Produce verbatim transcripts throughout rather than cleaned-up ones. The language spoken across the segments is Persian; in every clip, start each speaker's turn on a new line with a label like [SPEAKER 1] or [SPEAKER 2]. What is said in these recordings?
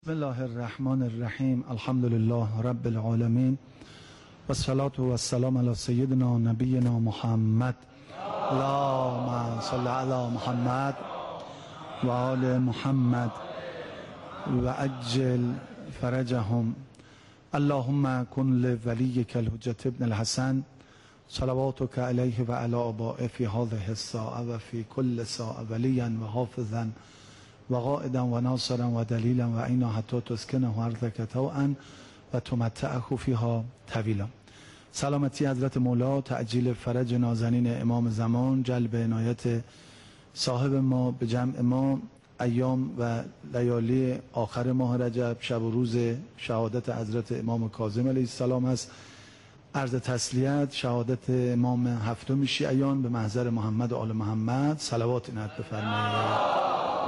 [SPEAKER 1] بسم الله الرحمن الرحیم. الحمد لله رب العالمین و الصلاة و السلام علی سیدنا نبینا محمد. اللهم صل علی محمد و آل محمد و عجل فرجهم. اللهم کن لولیک الحجة ابن الحسن صلواتک علیه و علی آبائه فی هذه الساعة و فی کل ساعة ولیا و حافظا و قائدا و ناصرا و دلیلا و اینا حتی تسکنه ارضک طوعا و تمتعه فیها طویلا. سلامتی حضرت مولا، تعجیل فرج نازنین امام زمان، جلب عنایت صاحب ما به جمع ما، ایام و لیالی آخر ماه رجب، شب و روز شهادت حضرت امام کاظم علیه السلام است. عرض تسلیت شهادت امام هفتم شیعیان به محضر محمد و آل محمد صلوات عنایت بفرمایید.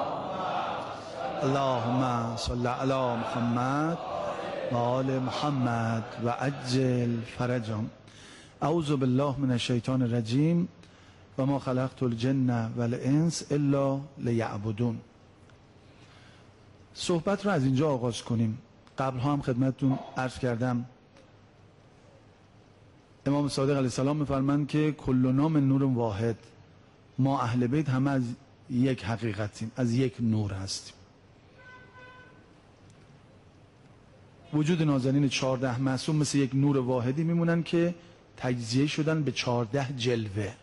[SPEAKER 1] اللهم صل علی محمد و آل محمد و عجل فرجهم. اعوذ بالله من الشیطان الرجیم و ما خلقت الجن و الانس الا لیعبدون. صحبت رو از اینجا آغاز کنیم. قبل هم خدمتتون عرض کردم امام صادق علیه السلام میفرمایند که کلنا من نور واحد، ما اهل بیت همه از یک حقیقتیم، از یک نور هستیم. وجود نازنین چهارده معصوم مثل یک نور واحدی میمونن که تجزیه شدن به چهارده جلوه.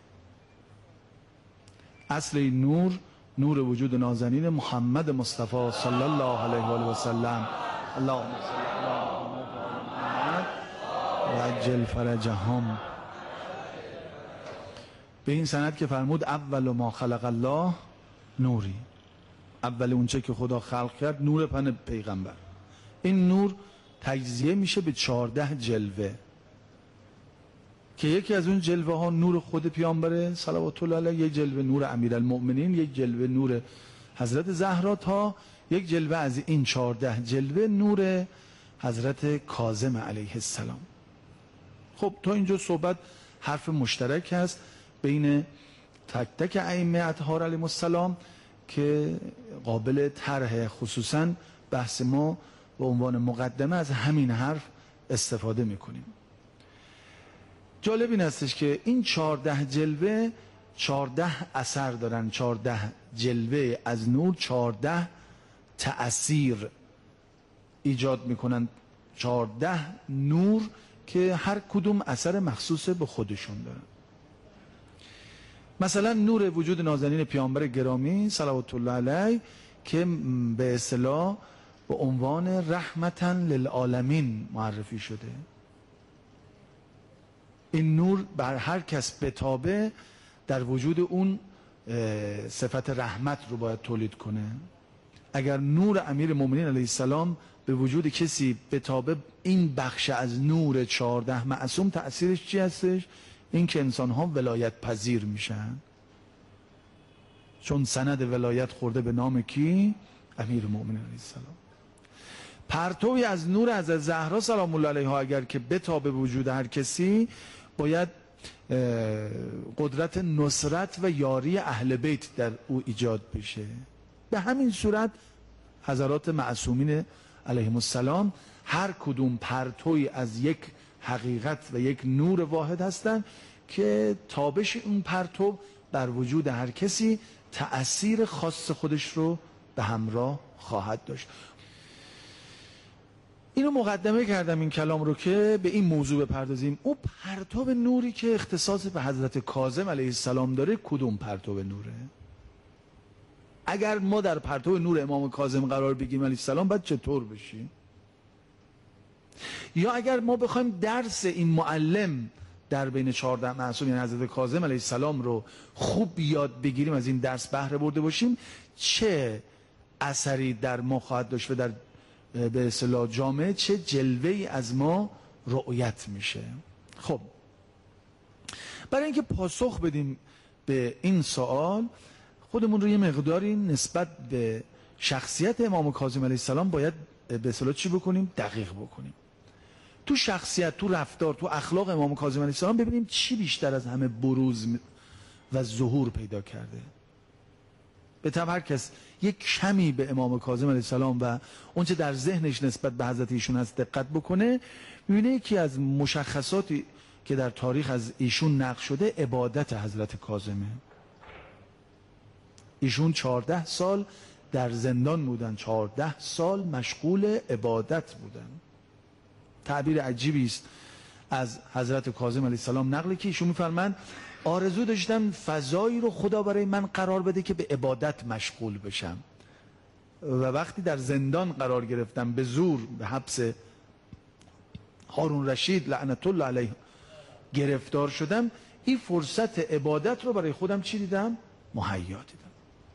[SPEAKER 1] اصل این نور، نور وجود نازنین محمد مصطفی صلی الله علیه و آله و سلم. اللهم صل علی محمد و عجل فرجهم. به این سند که فرمود اول ما خلق الله نوری، اول اونچه که خدا خلق کرد نور پن پیغمبر. این نور تجزیه میشه به چهارده جلوه که یکی از اون جلوه ها نور خود پیامبره صلوات الله علیه، یک جلوه نور امیرالمؤمنین، یک جلوه نور حضرت زهرا، تا یک جلوه از این چهارده جلوه نور حضرت کاظم علیه السلام. خب تا اینجا صحبت حرف مشترک هست بین تک تک ائمه اطهار علیهم السلام که قابل طرح. خصوصا بحث ما به عنوان مقدمه از همین حرف استفاده میکنیم. جالب این هستش که این چهارده جلوه چهارده اثر دارن، چهارده جلوه از نور چهارده تأثیر ایجاد میکنن، چهارده نور که هر کدوم اثر مخصوص به خودشون دارن. مثلا نور وجود نازنین پیامبر گرامی صلوات الله علیه که به اصطلاح به عنوان رحمتا للعالمین معرفی شده. این نور بر هر کس بتابه در وجود اون صفت رحمت رو باید تولید کنه. اگر نور امیر مومنین علیه السلام به وجود کسی بتابه، این بخش از نور چهارده معصوم تأثیرش چی هستش؟ این که انسان ها ولایت پذیر میشن، چون سند ولایت خورده به نام کی؟ امیر مومنین علیه السلام. پرتوی از نور حضرت زهرا سلام الله علیها اگر که بتابه وجود هر کسی، باید قدرت نصرت و یاری اهل بیت در او ایجاد بشه. به همین صورت حضرات معصومین علیهم السلام هر کدوم پرتوی از یک حقیقت و یک نور واحد هستند که تابش اون پرتو بر وجود هر کسی تأثیر خاص خودش رو به همراه خواهد داشت. اینو مقدمه کردم این کلام رو که به این موضوع بپردازیم. او پرتاب نوری که اختصاص به حضرت کاظم علیه السلام داره کدوم پرتاب نوره؟ اگر ما در پرتاب نور امام کاظم قرار بگیریم علیه السلام باید چطور بشیم؟ یا اگر ما بخوایم درس این معلم در بین چهارده معصوم یعنی حضرت کاظم علیه السلام رو خوب یاد بگیریم، از این درس بهره برده باشیم، چه اثری در ما خواهد داشت و در به اصطلاح جامعه چه جلوه‌ای از ما رؤیت میشه؟ خب برای اینکه پاسخ بدیم به این سوال، خودمون رو یه مقداری نسبت به شخصیت امام کاظم علیه السلام باید به اصطلاح چی بکنیم؟ دقیق بکنیم. تو شخصیت، تو رفتار، تو اخلاق امام کاظم علیه السلام ببینیم چی بیشتر از همه بروز و ظهور پیدا کرده. به طب هر کس یک کمی به امام کاظم علیه السلام و اونچه در ذهنش نسبت به حضرت ایشون هست دقت بکنه، می‌بینه یکی از مشخصاتی که در تاریخ از ایشون نقل شده عبادت حضرت کاظمه. ایشون چهارده سال در زندان بودن، چهارده سال مشغول عبادت بودن. تعبیر عجیبی است از حضرت کاظم علیه السلام نقلی که ایشون می‌فرمایند آرزو داشتم فضایی رو خدا برای من قرار بده که به عبادت مشغول بشم و وقتی در زندان قرار گرفتم به زور به حبس هارون رشید لعنت الله علیه گرفتار شدم، این فرصت عبادت رو برای خودم چی دیدم؟ مهیا دیدم.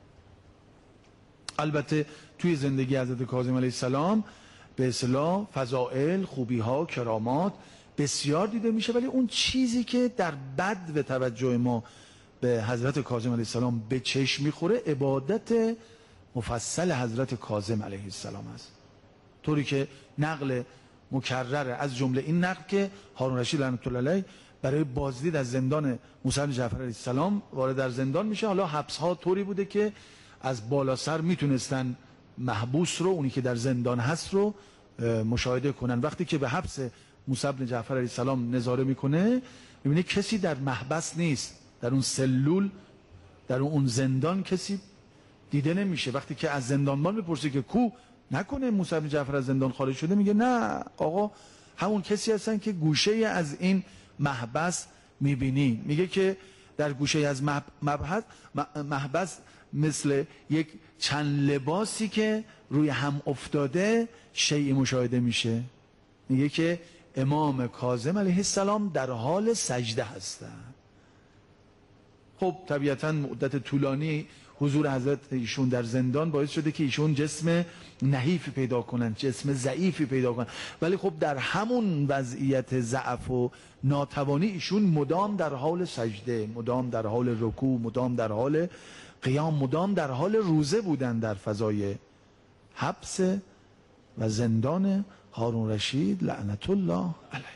[SPEAKER 1] البته توی زندگی حضرت کاظم علیه السلام به اصطلاح فضائل، خوبی ها، کرامات بسیار دیده میشه، ولی اون چیزی که در بد به توجه ما به حضرت کاظم علیه السلام به چشم میخوره عبادت مفصل حضرت کاظم علیه السلام است، طوری که نقل مکرر از جمله این نقل که هارون رشید لعنت الله علیه برای بازدید از زندان موسی بن جعفر علیه السلام وارد در زندان میشه. حالا حبس ها طوری بوده که از بالا سر میتونستن محبوس رو، اونی که در زندان هست رو مشاهده کنن. وقتی که به حبس موسی بن جعفر علیه السلام نظاره میکنه میبینه کسی در محبس نیست، در اون سلول، در اون زندان کسی دیده نمیشه. وقتی که از زندانبان میپرسه که کو، نکنه موسی بن جعفر از زندان خارج شده، میگه نه آقا همون کسی هستن که گوشه از این محبس میبینی. میگه که در گوشه از محبس محبس مثل یک چند لباسی که روی هم افتاده شیء مشاهده میشه. میگه که امام کاظم علیه السلام در حال سجده هستند. خب طبیعتا مدت طولانی حضور حضرت ایشون در زندان باعث شده که ایشون جسم نحیفی پیدا کنن، جسم ضعیفی پیدا کنن، ولی خب در همون وضعیت ضعف و ناتوانی ایشون مدام در حال سجده، مدام در حال رکوع، مدام در حال قیام، مدام در حال روزه بودن در فضای حبس و زندان هارون رشید لعنت الله علیه.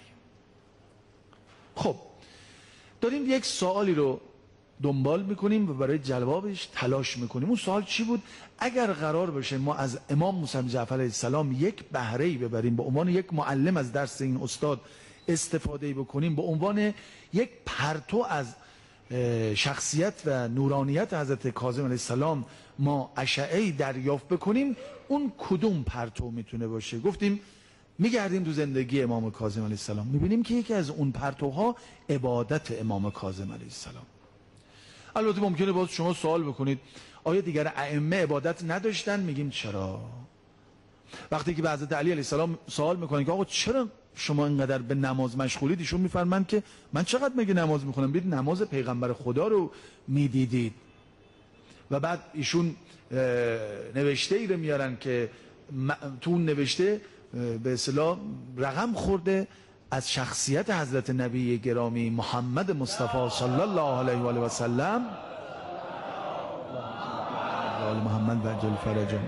[SPEAKER 1] خب داریم یک سوالی رو دنبال میکنیم و برای جوابش تلاش میکنیم. اون سوال چی بود؟ اگر قرار باشه ما از امام موسی بن جعفر علیه السلام یک بهره‌ای ببریم، به عنوان یک معلم از درس این استاد استفاده بکنیم، به عنوان یک پرتو از شخصیت و نورانیت حضرت کاظم علیه السلام ما اشعه‌ای دریافت بکنیم، اون کدوم پرتو میتونه باشه؟ گفتیم میگردیم تو زندگی امام کاظم علیه السلام، میبینیم که یکی از اون پرتوها عبادت امام کاظم علیه السلام. البته ممکنه باز شما سوال بکنید آیا دیگر ائمه عبادت نداشتن؟ میگیم چرا. وقتی که به حضرت علی علیه السلام سوال میکنن که آقا چرا شما اینقدر به نماز مشغولید، ایشون میفرمایند که من چقدر میگه نماز میخونم، بید نماز پیغمبر خدا رو میدیدید. و بعد ایشون نوشته ای رو میارن که تو اون نوشته به اصطلاح رقم خورده از شخصیت حضرت نبی گرامی محمد مصطفی صلی الله علیه و آله و سلم آل محمد و عجل فرجهم،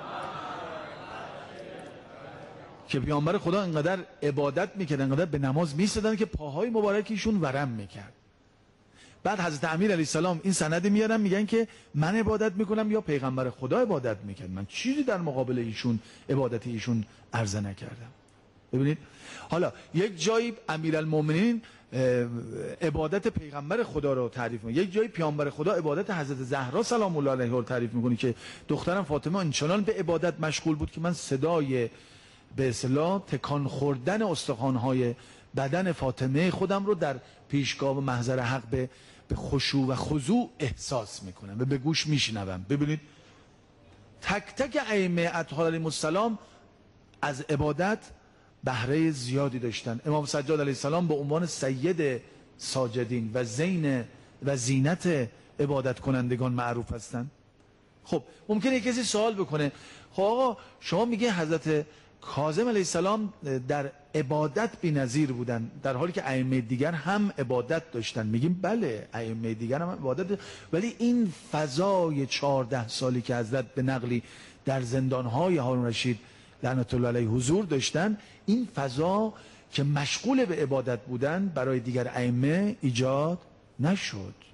[SPEAKER 1] که پیامبر خدا انقدر عبادت میکرد، انقدر به نماز میستدن که پاهای مبارکیشون ورم میکرد. بعد حضرت امیر علیه السلام این سند میارن میگن که من عبادت میکنم یا پیغمبر خدا عبادت میکرد، من چیزی در مقابل ایشون عبادت ایشون عرضه نکردم. ببینید حالا یک جایی امیرالمومنین عبادت پیغمبر خدا رو تعریف میکنه، یک جایی پیامبر خدا عبادت حضرت زهرا سلام الله علیها رو تعریف میکنه که دخترم فاطمه انچنان به عبادت مشغول بود که من صدای به اصطلاح تکان خوردن استخوان‌های بدن فاطمه خودم رو در پیشگاه و محضر حق به به خشوع و خضوع احساس میکنم و به گوش میشنوم. ببینید تک تک ائمه اطهار علیهم السلام از عبادت بهره زیادی داشتن. امام سجاد علیه السلام به عنوان سید ساجدین و زین و زینت عبادت کنندگان معروف هستند. خب ممکنه کسی سوال بکنه خب آقا شما میگه حضرت کاظم علیه السلام در عبادت بی‌نظیر بودن در حالی که ائمه دیگر هم عبادت داشتن. میگیم بله ائمه دیگر هم عبادت، ولی این فضای چهارده سالی که حضرت به نقلی در زندانهای هارون رشید لعنت الله علیه حضور داشتن، این فضا که مشغول به عبادت بودن برای دیگر ائمه ایجاد نشد.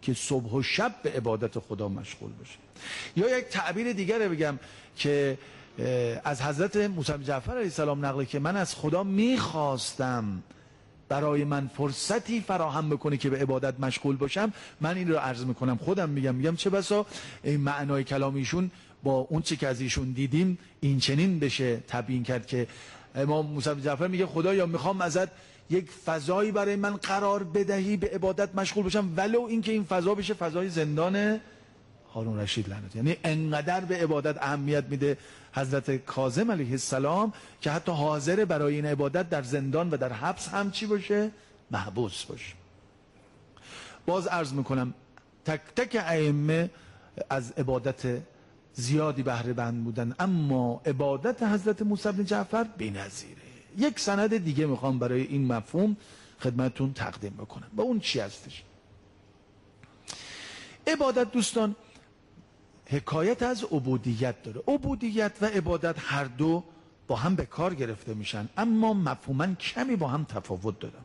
[SPEAKER 1] که صبح و شب به عبادت خدا مشغول باشه. یا یک تعبیر دیگر بگم که از حضرت موسی بن جعفر علیه السلام نقله که من از خدا میخواستم برای من فرصتی فراهم بکنه که به عبادت مشغول باشم. من این رو عرض میکنم، خودم میگم میگم چه بسا این معنای کلامیشون با اون چه که از ایشون دیدیم این چنین بشه تبیین کرد که امام موسی بن جعفر میگه خدایا میخوام ازت یک فضایی برای من قرار بدهی به عبادت مشغول باشم، ولو اینکه این فضا بشه فضای زندان هارون رشید لعنت. یعنی انقدر به عبادت اهمیت میده حضرت کاظم علیه السلام که حتی حاضر برای این عبادت در زندان و در حبس هم چی باشه؟ محبوس باشه. باز عرض میکنم تک تک ائمه از عبادت زیادی بهره مند بودن، اما عبادت حضرت موسی بن جعفر بی‌نظیره. یک سند دیگه میخوام برای این مفهوم خدمتتون تقدیم بکنم. با اون چی هستش؟ عبادت دوستان حکایت از عبودیت داره. عبودیت و عبادت هر دو با هم به کار گرفته میشن، اما مفهوما کمی با هم تفاوت دارن.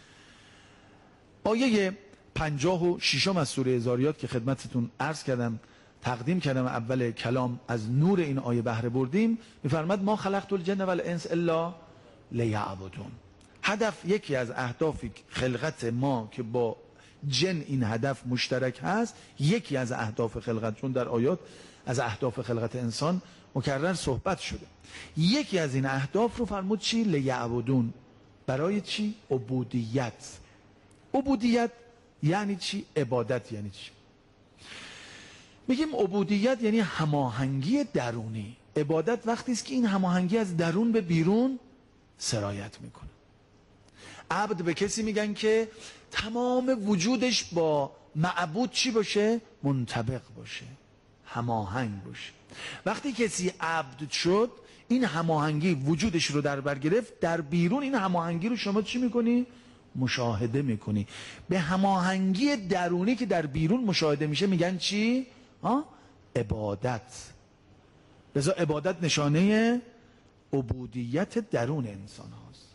[SPEAKER 1] آیه پنجاه و ششم از سوره ذاریات که خدمتتون عرض کردم تقدیم کردم اول کلام از نور این آیه بهره بردیم، میفرماد ما خلقت الجن والانس الا لیعبدون. هدف، یکی از اهداف خلقت ما که با جن این هدف مشترک هست، یکی از اهداف خلقت، چون در آیات از اهداف خلقت انسان مکرر صحبت شده، یکی از این اهداف رو فرمود چی؟ لیعبدون. برای چی؟ عبودیت. عبودیت یعنی چی؟ عبادت یعنی چی؟ میگیم عبودیت یعنی هماهنگی درونی. عبادت وقتی است که این هماهنگی از درون به بیرون سرایت میکنه. عبد به کسی میگن که تمام وجودش با معبود چی باشه؟ منطبق باشه، هماهنگ باشه. وقتی کسی عبد شد این هماهنگی وجودش رو در بر گرفت، در بیرون این هماهنگی رو شما چی میکنی؟ مشاهده میکنی. به هماهنگی درونی که در بیرون مشاهده میشه میگن چی؟ ها؟ عبادت. لذا عبادت نشانه عبودیت درون انسان هاست.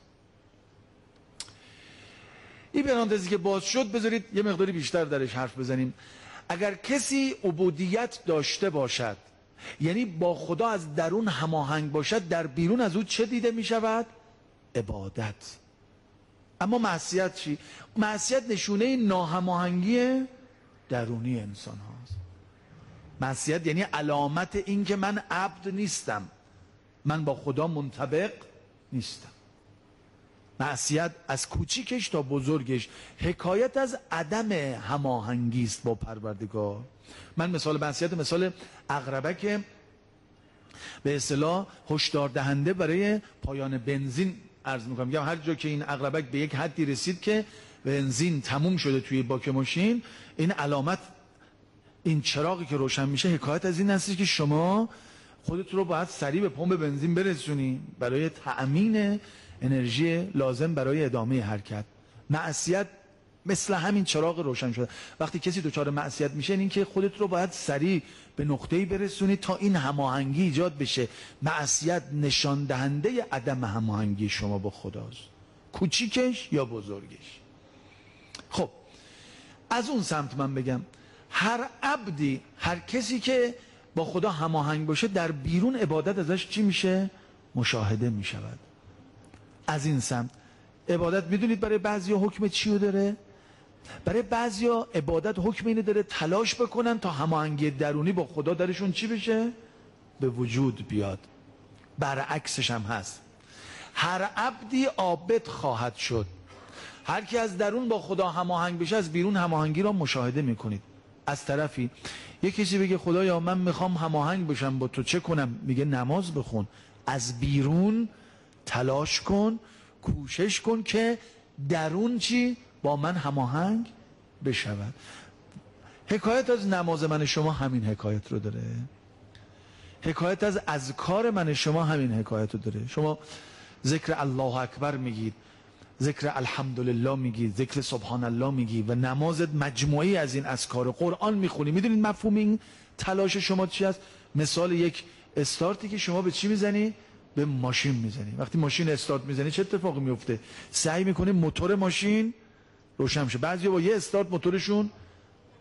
[SPEAKER 1] این پرانتزی که باز شد بذارید یه مقداری بیشتر درش حرف بزنیم. اگر کسی عبودیت داشته باشد، یعنی با خدا از درون هماهنگ باشد، در بیرون از او چه دیده می شود؟ عبادت. اما معصیت چی؟ معصیت نشونه ناهماهنگی درونی انسان هاست. معصیت یعنی علامت این که من عبد نیستم، من با خدا منطبق نیستم. معصیت از کوچیکش تا بزرگش حکایت از عدم هماهنگی است با پروردگار. من مثال معصیت مثال عقربه که به اصطلاح هشدار دهنده برای پایان بنزین عرض میکنم. میگم هر جا که این عقربک به یک حدی رسید که بنزین تموم شده توی باک ماشین، این علامت، این چراغی که روشن میشه حکایت از این هست که شما خودت رو باید سریع به پمپ بنزین برسونی برای تأمین انرژی لازم برای ادامه حرکت. معصیت مثل همین چراغ روشن شده. وقتی کسی دچار معصیت میشه این که خودت رو باید سریع به نقطه‌ای برسونی تا این هماهنگی ایجاد بشه. معصیت نشان دهنده عدم هماهنگی شما با خداست، کوچیکش یا بزرگش. خب از اون سمت من بگم هر عبدی، هر کسی که با خدا هماهنگ باشه، در بیرون عبادت ازش چی میشه؟ مشاهده میشود. از این سمت عبادت میدونید برای بعضیا حکم چیو داره؟ برای بعضیا عبادت حکم اینه داره تلاش بکنن تا هماهنگی درونی با خدا درشون چی بشه؟ به وجود بیاد. برعکسش هم هست. هر عبدی عابد خواهد شد. هر کی از درون با خدا هماهنگ بشه از بیرون هماهنگی را مشاهده میکنید. از طرفی یک کسی بگه خدایا من میخوام هماهنگ بشم با تو، چه کنم؟ میگه نماز بخون. از بیرون تلاش کن، کوشش کن که درون چی؟ با من هماهنگ بشود. حکایت از نماز من شما همین حکایت رو داره. حکایت از اذکار من شما همین حکایت رو داره. شما ذکر الله اکبر میگید، ذکر الحمدلله میگید، ذکر سبحان الله میگی و نمازت مجموعی از این اذکار، قرآن میخونی. میدونید مفهوم این تلاش شما چی است؟ مثال یک استارتی که شما به چی میزنی؟ به ماشین میزنی. وقتی ماشین استارت میزنی چه اتفاقی میفته؟ سعی میکنی موتور ماشین روشن شه. بعضیا با یه استارت موتورشون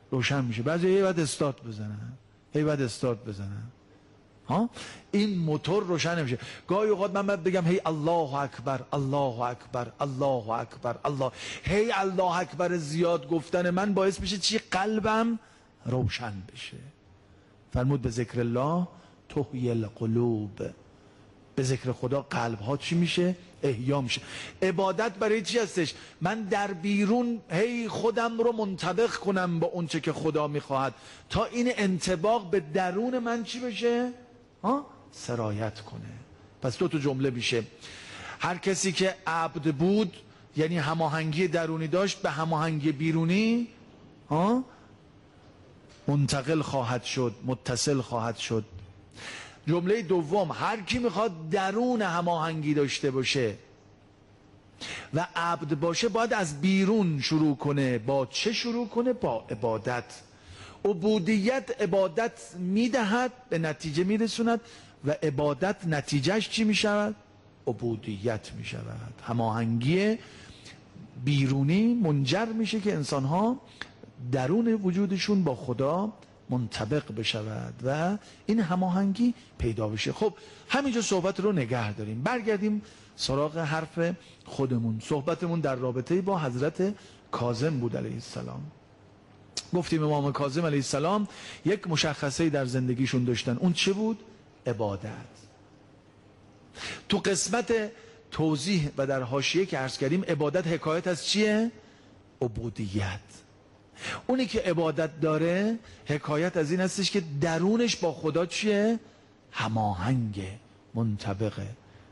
[SPEAKER 1] روشن میشه. بعضی هی بعد استارت بزنن، هی بعد استارت بزنن، ها این موتور روشن نمیشه. گاهی اوقات من باید بگم هی الله اکبر الله اکبر الله اکبر الله، هی الله اکبر زیاد گفتن من باعث میشه چی؟ قلبم روشن بشه. فرمود به ذکر الله تحیی القلوب، به ذکر خدا قلب ها چی میشه؟ احیا میشه. عبادت برای چی هستش؟ من در بیرون هی خودم رو منطبق کنم با اون چه که خدا میخواهد تا این انطباق به درون من چی بشه؟ ها؟ سرایت کنه. پس دو تا جمله میشه. هر کسی که عبد بود یعنی هماهنگی درونی داشت به هماهنگی بیرونی، ها؟ منتقل خواهد شد، متصل خواهد شد. جمله دوم، هر کی میخواد درون هماهنگی داشته باشه و عبد باشه باید از بیرون شروع کنه. با چه شروع کنه؟ با عبادت. عبودیت عبادت میدهد، به نتیجه میرسوند و عبادت نتیجهش چی میشود؟ عبودیت میشود. هماهنگی بیرونی منجر میشه که انسانها درون وجودشون با خدا منطبق بشود و این هماهنگی پیدا بشه. خب همینجا صحبت رو نگه داریم، برگردیم سراغ حرف خودمون. صحبتمون در رابطه با حضرت کاظم بود علیه السلام. گفتیم امام کاظم علیه السلام یک مشخصه در زندگیشون داشتن. اون چه بود؟ عبادت. تو قسمت توضیح و در حاشیه که عرض کردیم عبادت حکایت از چیه؟ عبودیت. اونی که عبادت داره حکایت از این هستش که درونش با خدا چیه؟ هماهنگه، منطبقه.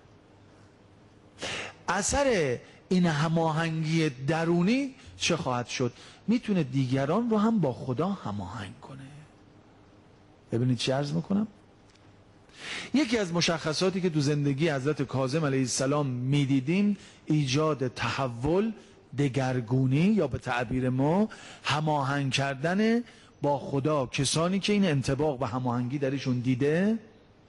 [SPEAKER 1] اثر این هماهنگی درونی چه خواهد شد؟ میتونه دیگران رو هم با خدا هماهنگ کنه. ببینید چی عرض میکنم. یکی از مشخصاتی که تو زندگی حضرت کاظم علیه السلام میدیدیم ایجاد تحول، دگرگونی یا به تعبیر ما هماهنگ کردن با خدا. کسانی که این انطباق و هماهنگی درشون دیده،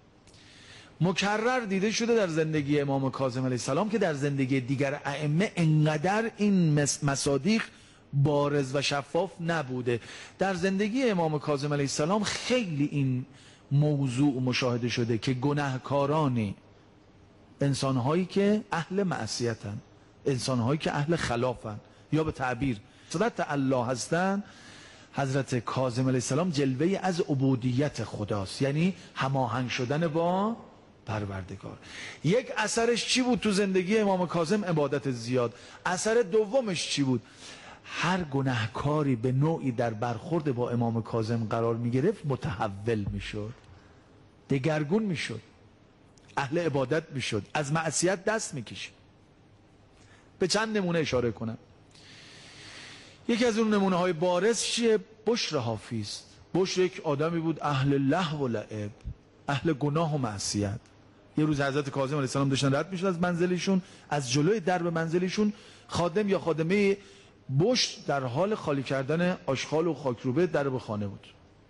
[SPEAKER 1] مکرر دیده شده در زندگی امام کاظم علیه السلام که در زندگی دیگر ائمه انقدر این مصادیق بارز و شفاف نبوده. در زندگی امام کاظم علیه السلام خیلی این موضوع مشاهده شده که گناهکارانی، انسانهایی که اهل معصیتن، انسانهایی که اهل خلافن یا به تعبیر صدت الله هستن، حضرت کاظم علیه السلام جلوه از عبودیت خداست، یعنی هماهنگ شدن با پروردگار. یک اثرش چی بود تو زندگی امام کاظم؟ عبادت زیاد. اثر دومش چی بود؟ هر گناهکاری به نوعی در برخورد با امام کاظم قرار می گرفت متحول می شد، دگرگون می شد، اهل عبادت می شد، از معصیت دست می کشید. به چند نمونه اشاره کنم. یکی از اون نمونه های بارز چیه؟ بشر حافظ. بشر یک آدمی بود اهل لهو و لعب، اهل گناه و معصیت. یه روز حضرت کاظم علیه السلام داشتن رد میشد از منزلشون، از جلوی درب منزلشون خادم یا خادمه بشر در حال خالی کردن آشغال و خاکروبه درب خانه بود.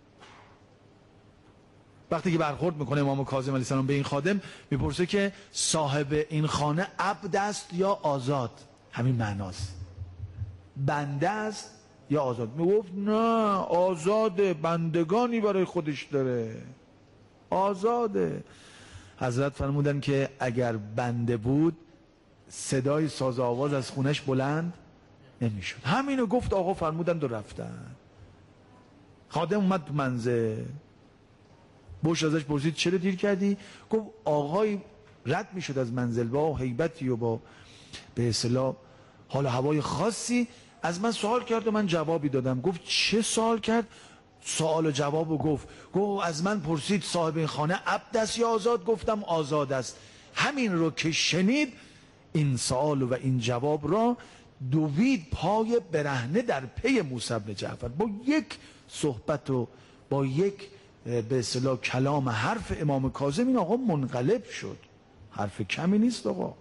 [SPEAKER 1] وقتی که برخورد میکنه امام کاظم علیه السلام به این خادم، میپرسه که صاحب این خانه عبد است یا آزاد؟ همین معناست، بنده است یا آزاد؟ میگفت نه آزاده، بندگانی برای خودش داره، آزاده. حضرت فرمودن که اگر بنده بود صدای ساز آواز از خونش بلند نمیشد. همینو گفت آقا، فرمودند و رفتن. خادم اومد تو منزل، بوش ازش پرسید چرا دیر کردی؟ گفت آقای رد میشد از منزل با هیبتی و با به اصطلاح حال هوای خاصی، از من سوال کرد و من جوابی دادم. گفت چه سوال کرد؟ سوال و جواب و گفت گفت از من پرسید صاحب این خانه عبد است یا آزاد؟ گفتم آزاد است. همین رو که شنید این سوال و این جواب را، دوید پای برهنه در پی موسی بن جعفر. با یک صحبت و با یک به اصطلاح کلام حرف امام کاظم این آقا منقلب شد. حرف کمی نیست آقا.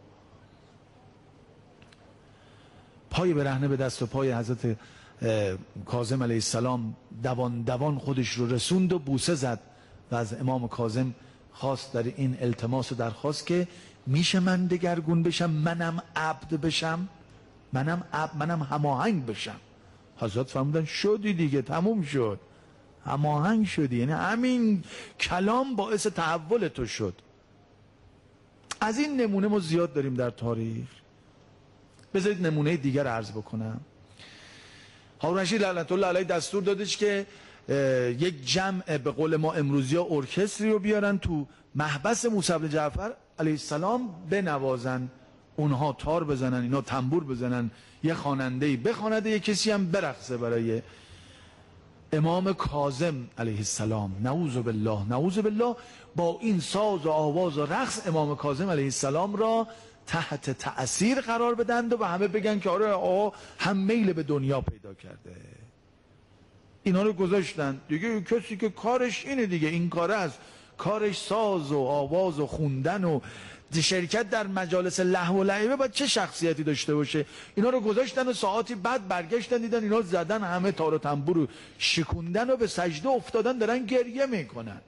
[SPEAKER 1] پای برهنه به دست و پای حضرت کاظم علیه السلام دوان دوان خودش رو رسوند و بوسه زد و از امام کاظم خواست در این التماس و درخواست که میشه من دگرگون بشم، منم عبد بشم، منم عبد، منم هماهنگ بشم.
[SPEAKER 2] حضرت فرمودن شدی دیگه، تموم شد، هماهنگ شدی. یعنی همین کلام باعث تحول تو شد. از این نمونه ما زیاد داریم در تاریخ. بذارید نمونه دیگر عرض بکنم. هارون رشید لعنت الله علیه دستور دادش که یک جمع به قول ما امروزی ها ارکستری رو بیارن تو محبس موسی بن جعفر علیه السلام بنوازن، اونها تار بزنن، اینا تنبور بزنن، یه خواننده‌ای بخواند، یه کسی هم برقصه برای امام کاظم علیه السلام. نعوذ بالله نعوذ بالله. با این ساز و آواز و رقص امام کاظم علیه السلام را تحت تأثیر قرار بدند و همه بگن که آره آقا هم میل به دنیا پیدا کرده. اینا رو گذاشتن دیگه. کسی که کارش اینه دیگه، این کاره است، کارش ساز و آواز و خوندن و شرکت در مجالس لهو و لعبه، باید چه شخصیتی داشته باشه. اینا رو گذاشتن و ساعتی بعد برگشتن دیدن اینا زدن، همه تار و تنبور رو شکوندن و به سجده افتادن، دارن گریه میکنن.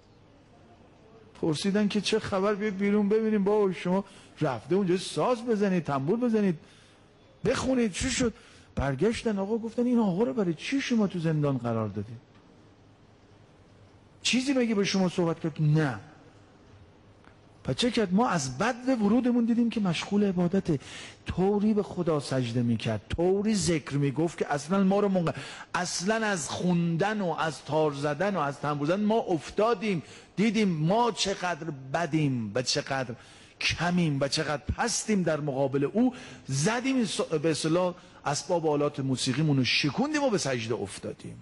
[SPEAKER 2] پرسیدن که چه خبر، بیاید بیرون ببینیم. بابا شما رفته اونجا ساز بزنید، تنبور بزنید، بخونید، چی شد؟ برگشتن آقا گفتن این آقا رو برای چی شما تو زندان قرار دادید؟ چیزی مگه به شما صحبت کرد؟ نه. پس چه کرد؟ ما از بد ورودمون دیدیم که مشغول عبادته. طوری به خدا سجده میکرد، طوری ذکر میگفت که اصلا ما رو منق... اصلا از خوندن و از تار زدن و از تنبور زدن ما افتادیم. دیدیم ما چقدر بدیم و چقدر کمیم و چقدر پستیم در مقابل او. زدیم به اصطلاح اسباب آلات موسیقیمون رو شکوندیم و به سجده افتادیم.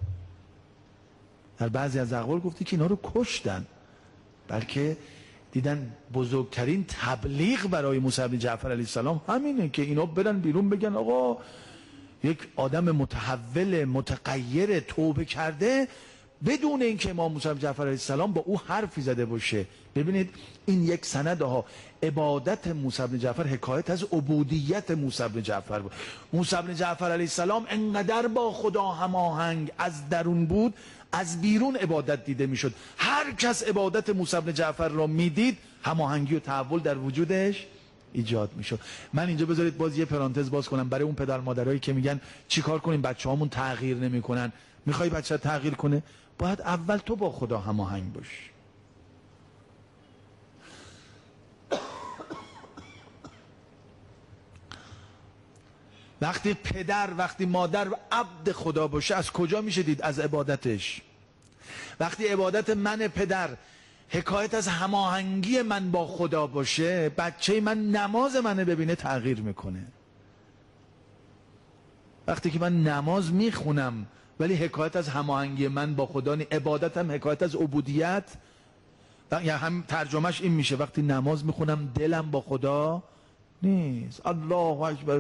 [SPEAKER 2] در بعضی از اقوال گفتی که اینا رو کشتن، بلکه دیدن بزرگترین تبلیغ برای موسی بن جعفر علیه السلام همینه که اینا برن بیرون بگن آقا یک آدم متحول متغیر توبه کرده، بدون اینکه امام موسی بن جعفر علیه السلام با او حرفی زده باشه. ببینید این یک سنده ها. عبادت موسی بن جعفر حکایت از عبودیت موسی بن جعفر بود. موسی بن جعفر علیه السلام انقدر با خدا هماهنگ از درون بود، از بیرون عبادت دیده میشد. هر کس عبادت موسی بن جعفر را میدید، هماهنگی و تحول در وجودش ایجاد میشد. من اینجا بذارید باز یه پرانتز باز کنم برای اون پدر مادرایی که میگن چیکار کنیم بچه‌هامون تغییر نمیکنن. میخوای بچه تغییر کنه؟ باید اول تو با خدا هماهنگ باشی. وقتی پدر وقتی مادر عبد خدا باشه، از کجا میشه دید؟ از عبادتش. وقتی عبادت من پدر حکایت از هماهنگی من با خدا باشه، بچه من نماز منو ببینه تغییر میکنه. وقتی که من نماز میخونم ولی حکایت از هماهنگی من با خدا نی، عبادتم حکایت از عبودیت، یعنی هم ترجمهش این میشه وقتی نماز میخونم دلم با خدا نیست. الله اکبر،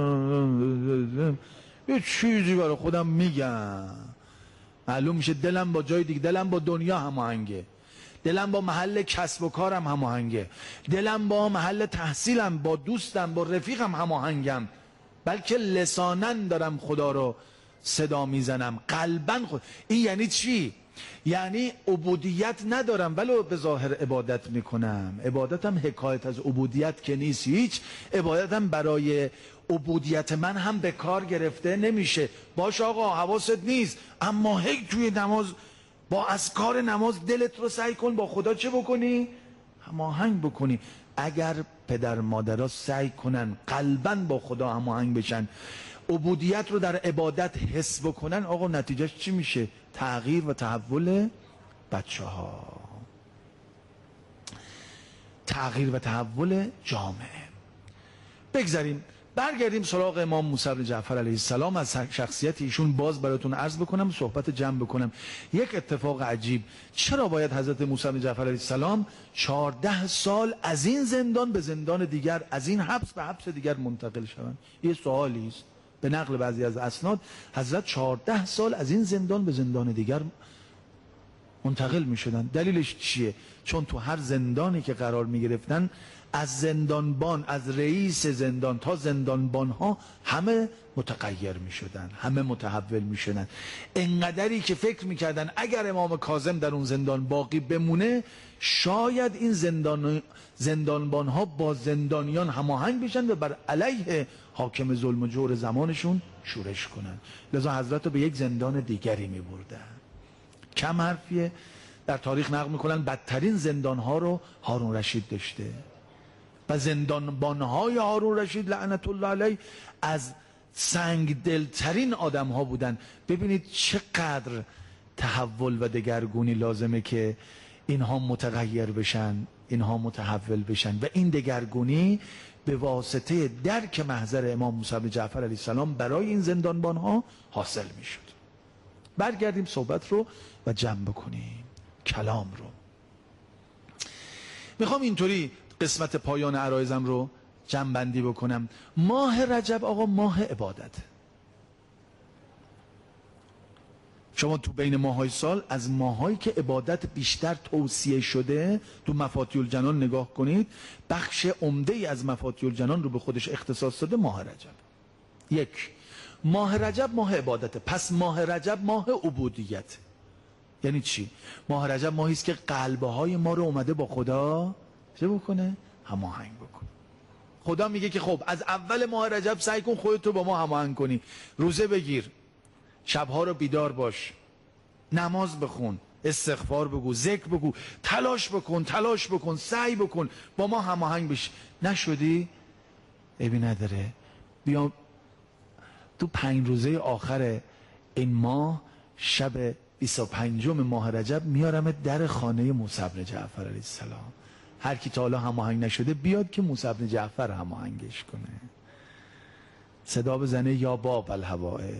[SPEAKER 2] یه چیزی برای خودم میگم، معلوم میشه دلم با جای دیگه، دلم با دنیا هماهنگه، دلم با محل کسب و کارم هماهنگه، دلم با محل تحصیلم، با دوستم، با رفیقم هماهنگم، بلکه لسانن دارم خدا رو صدا میزنم، قلبا خود. این یعنی چی؟ یعنی عبودیت ندارم ولو به ظاهر عبادت میکنم. عبادتم حکایت از عبودیت که نیست هیچ. عبادتم برای عبودیت من هم به کار گرفته نمیشه. باش آقا حواست نیست، اما هی توی نماز با اذکار نماز دلت رو سعی کن با خدا چه بکنی؟ هماهنگ بکنی. اگر پدر مادرها سعی کنن قلباً با خدا هماهنگ بشن، عبودیت رو در عبادت حس بکنن، آقا نتیجهش چی میشه؟ تغییر و تحول بچه ها، تغییر و تحول جامعه. بگذاریم برگردیم سراغ امام موسی بن جعفر علیه السلام. از شخصیت ایشون باز براتون عرض بکنم، صحبت جمع بکنم. یک اتفاق عجیب، چرا باید حضرت موسی بن جعفر علیه السلام چهارده سال از این زندان به زندان دیگر، از این حبس به حبس دیگر منتقل شوند؟ یه سوالی است. به نقل بعضی از اسناد حضرت چهارده سال از این زندان به زندان دیگر منتقل می شدن. دلیلش چیه؟ چون تو هر زندانی که قرار می گرفتن از زندانبان، از رئیس زندان تا زندانبان ها همه متغیر می شدن، همه متحول می شدن. انقدری که فکر می کردن اگر امام کاظم در اون زندان باقی بمونه شاید این زندان زندانبان ها با زندانیان هماهنگ بشن و بر علیه حاکم ظلم و جور زمانشون شورش کنن. لذا حضرت رو به یک زندان دیگری می بردن. کم حرفیه، در تاریخ نقل میکنن بدترین زندان ها رو هارون رشید داشته و زندانبان های هارون رشید لعنت الله علیه از سنگ دلترین آدم ها بودن. ببینید چقدر تحول و دگرگونی لازمه که اینها متغیر بشن، اینها متحول بشن و این دگرگونی به واسطه درک محضر امام موسی بن جعفر علیه السلام برای این زندانبان ها حاصل میشد. برگردیم صحبت رو و جمع بکنیم کلام رو. میخوام اینطوری قسمت پایان عرایزم رو جمع بندی بکنم. ماه رجب آقا ماه عبادت. شما تو بین ماهای سال از ماهایی که عبادت بیشتر توصیه شده تو مفاتیح الجنان نگاه کنید، بخش عمده ای از مفاتیح الجنان رو به خودش اختصاص داده ماه رجب. یک، ماه رجب ماه عبادته. پس ماه رجب ماه عبودیت. یعنی چی؟ ماه رجب ماهی است که قلب‌های ما رو اومده با خدا چه بکنه؟ هماهنگ بکنه. خدا میگه که خب از اول ماه رجب سعی کن خودت رو با ما هماهنگ کنی. روزه بگیر، شبها رو بیدار باش، نماز بخون، استغفار بگو، ذکر بگو، تلاش بکن، تلاش بکن، سعی بکن با ما هماهنگ بشی. نشدی؟ عیبی نداره. بیا تو پنج روزه آخر این ماه شب بیست و پنجم ماه رجب میارم در خانه موسی بن جعفر علیه السلام. هر کی تا حالا هماهنگ نشده بیاد که موسی بن جعفر هماهنگش کنه. صدا بزنه یا باب الحوائج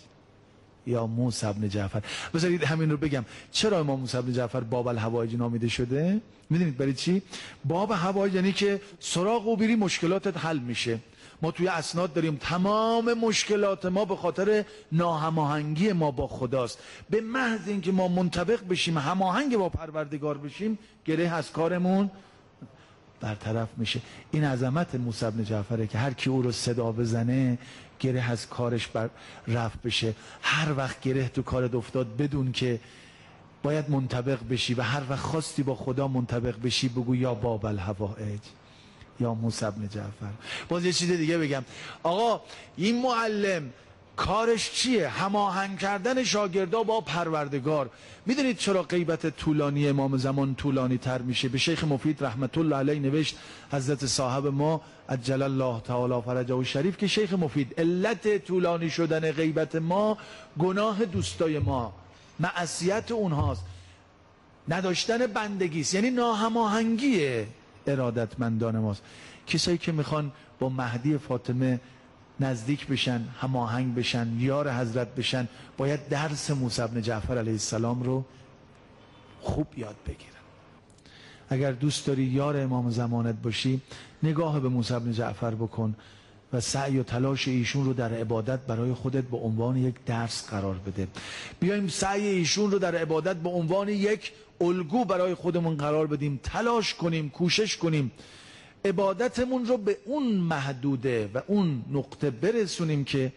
[SPEAKER 2] یا موسی بن جعفر. بذارید همین رو بگم چرا امام موسی بن جعفر باب الحوائج نامیده شده؟ میدونید برای چی؟ باب حوائج یعنی که سراغ او بری مشکلاتت حل میشه. ما توی اسناد داریم تمام مشکلات ما به خاطر ناهماهنگی ما با خداست. به محض اینکه ما منطبق بشیم، هماهنگ با پروردگار بشیم، گره از کارمون برطرف میشه. این عظمت موسی بن جعفره که هر کی او رو صدا بزنه گره از کارش بر رفت بشه. هر وقت گره تو کارت افتاد بدون که باید منطبق بشی و هر وقت خواستی با خدا منطبق بشی بگو یا باب الحوائج یا موسی بن جعفر. باز یه چیز دیگه بگم، آقا این معلم کارش چیه؟ هماهنگ کردن شاگردا با پروردگار. میدونید چرا غیبت طولانی امام زمان طولانی تر میشه؟ به شیخ مفید رحمت الله علیه نوشت حضرت صاحب ما عجل الله تعالی فرجه و شریف که شیخ مفید علت طولانی شدن غیبت ما گناه دوستای ما، معصیت اونهاست، نداشتن بندگیست، یعنی ناهماهنگی ارادتمندان ماست. کسایی که میخوان با مهدی فاطمه نزدیک بشن، هماهنگ بشن، یار حضرت بشن، باید درس موسی بن جعفر علیه السلام رو خوب یاد بگیرن. اگر دوست داری یار امام زمانت باشی نگاه به موسی بن جعفر بکن و سعی و تلاش ایشون رو در عبادت برای خودت به عنوان یک درس قرار بده. بیایم سعی ایشون رو در عبادت به عنوان یک الگو برای خودمون قرار بدیم، تلاش کنیم، کوشش کنیم، عبادتمون رو به اون محدوده و اون نقطه برسونیم که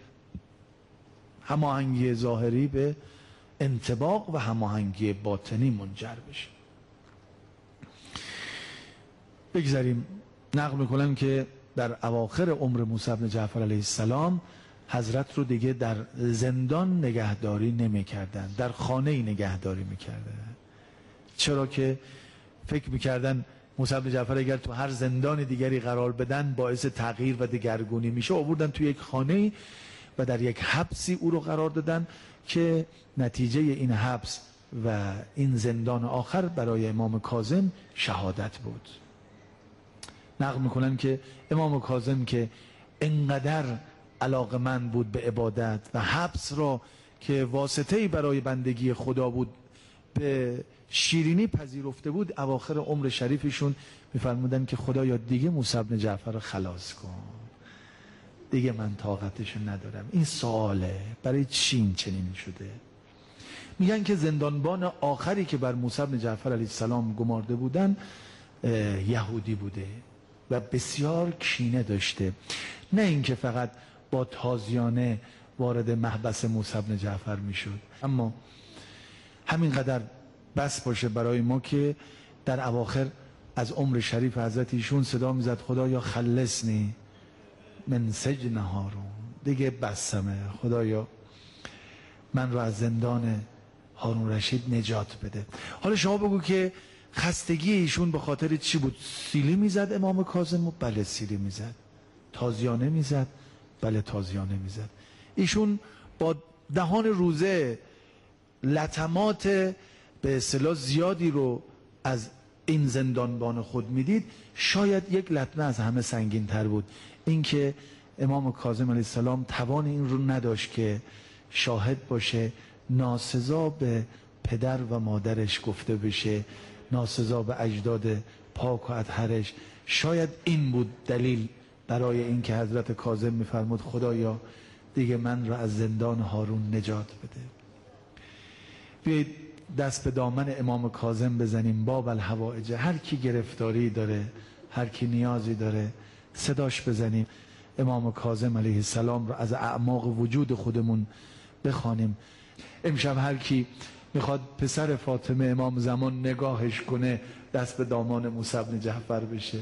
[SPEAKER 2] هماهنگی ظاهری به انطباق و هماهنگی باطنی منجر بشه. بگذاریم. نقل میکنم که در اواخر عمر موسی بن جعفر علیه السلام حضرت رو دیگه در زندان نگهداری نمی کردن، در خانه نگهداری میکردن. چرا که فکر میکردن موسی بن جعفر اگر تو هر زندان دیگری قرار بدن باعث تغییر و دگرگونی میشه. آوردن تو یک خانه و در یک حبسی او رو قرار دادن که نتیجه این حبس و این زندان آخر برای امام کاظم شهادت بود. نقل میکنن که امام کاظم که انقدر علاقمند بود به عبادت و حبس را که واسطه‌ای برای بندگی خدا بود به شیرینی پذیرفته بود، اواخر عمر شریفشون میفرمودن که خدایا دیگه موسی بن جعفر رو خلاص کن، دیگه من طاقتشو ندارم. این سواله برای چی این چنین شده؟ میگن که زندانبان آخری که بر موسی بن جعفر علیه السلام گمارده بودن یهودی بوده و بسیار کینه داشته. نه اینکه فقط با تازیانه وارد محبس موسی بن جعفر میشد، اما همینقدر بس باشه برای ما که در اواخر از عمر شریف حضرت ایشون صدا میزد خدایا خلصنی من سجن هارون، دیگه بسمه، خدایا من رو از زندان هارون رشید نجات بده. حالا شما بگو که خستگی ایشون به خاطر چی بود؟ سیلی میزد امام کاظم؟ بله سیلی میزد. تازیانه میزد؟ بله تازیانه میزد. ایشون با دهان روزه لطمات به اصطلاح زیادی رو از این زندانبان خود میدید. شاید یک لطمه از همه سنگین تر بود، اینکه امام کاظم علیه السلام توان این رو نداشت که شاهد باشه ناسزا به پدر و مادرش گفته بشه، ناسزا به اجداد پاک و اطهرش. شاید این بود دلیل برای اینکه حضرت کاظم میفرمود خدایا دیگه من را از زندان هارون نجات بده. بیایید دست به دامن امام کاظم بزنیم. باب الحوائج، هر کی گرفتاری داره، هر کی نیازی داره صداش بزنیم، امام کاظم علیه السلام را از اعماق وجود خودمون بخوانیم. امشب هر کی میخواد پسر فاطمه امام زمان نگاهش کنه دست به دامان موسی بن جعفر بشه.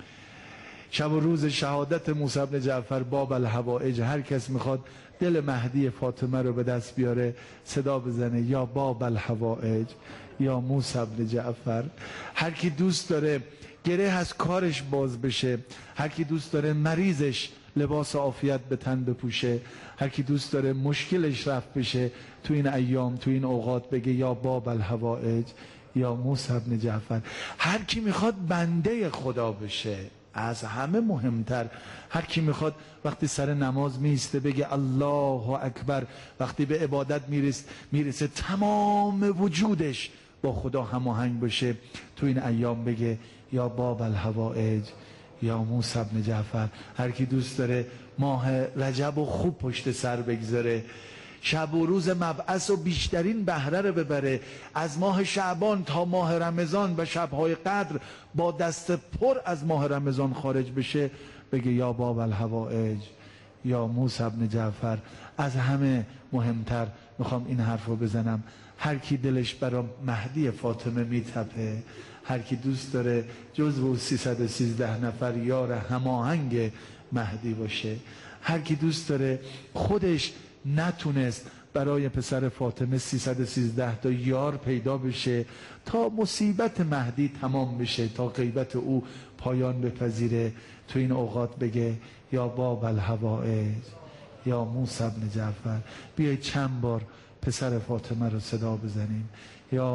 [SPEAKER 2] شب و روز شهادت موسی بن جعفر باب الحوائج، هر کس میخواد دل مهدی فاطمه رو به دست بیاره صدا بزنه یا باب الحوائج یا موسی بن جعفر. هر کی دوست داره گره از کارش باز بشه، هر کی دوست داره مریضش لباس عافیت به تن بپوشه، هر کی دوست داره مشکلش رفت بشه تو این ایام تو این اوقات بگه یا باب الحوائج یا موسی بن جعفر. هر کی میخواد بنده خدا بشه، از همه مهمتر هر کی میخواد وقتی سر نماز میسته بگه الله اکبر، وقتی به عبادت میرسه میرسه تمام وجودش با خدا هماهنگ بشه، تو این ایام بگه یا باب الحوائج یا موسی بن جعفر. هر کی دوست داره ماه رجب و خوب پشت سر بگذاره، شب و روز مبعث و بیشترین بهره رو ببره، از ماه شعبان تا ماه رمضان و شبهای قدر با دست پر از ماه رمضان خارج بشه، بگه یا باب الحوائج یا موسی بن جعفر. از همه مهمتر میخوام این حرف رو بزنم، هر کی دلش برای مهدی فاطمه میتپه، هر کی دوست داره جزو سیصد و سیزده نفر یار هماهنگ مهدی باشه، هر کی دوست داره خودش نتونست برای پسر فاطمه سیصد و سیزده تا یار پیدا بشه تا مصیبت مهدی تمام بشه، تا غیبت او پایان بپذیره، تو این اوقات بگه یا باب الحوائج یا موسی بن جعفر. بیایید چند بار پسر فاطمه رو صدا بزنیم، یا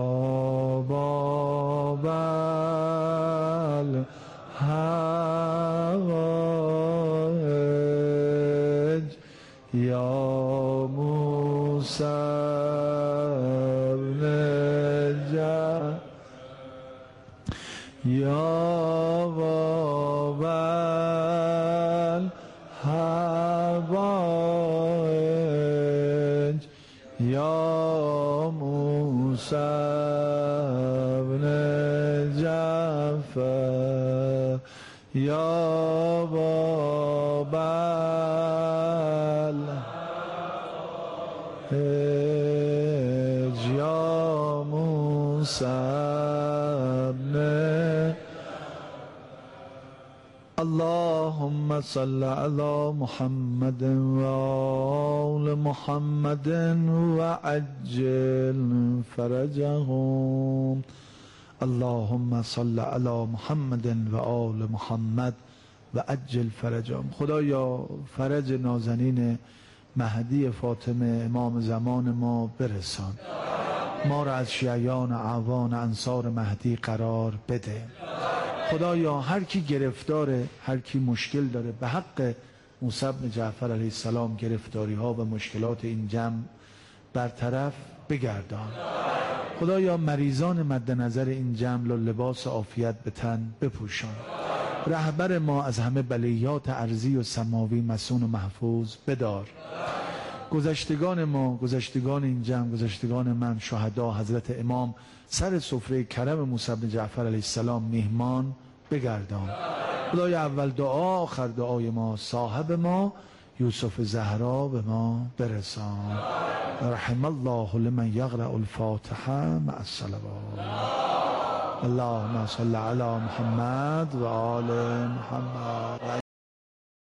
[SPEAKER 2] باب الحوائج یا موسی بن جعفر یا باب الحوائج یا موسی بن جعفر یا باب الحوائج یا موسی بن. اللهم صل على محمد و آل محمد و عجل فرجهم. اللهم صل على محمد و آل محمد و عجل فرجهم. خدایا فرج نازنین مهدی فاطمه امام زمان ما برسان، ما را از شیعیان اعوان انصار مهدی قرار بده. خدایا هر کی گرفتاره، هر کی مشکل داره، به حق موسی بن جعفر علیه السلام گرفتاری ها و مشکلات این جمع برطرف بگردان. خدایا مریضان مد نظر این جمع لباس عافیت به تن بپوشان. رهبر ما از همه بلیات ارضی و سماوی مصون و محفوظ بدار. گذشتگان ما، گذشتگان این جمع، گذشتگان من، شهدا، حضرت امام سر سفره کرم موسی بن جعفر علیه السلام میهمان بگردان. خدای اول دعا آخر دعای ما، صاحب ما یوسف زهرا به ما برسان. رحم الله لمن یقرأ الفاتحه مع الصلوات. اللهم صل علی محمد و آل محمد.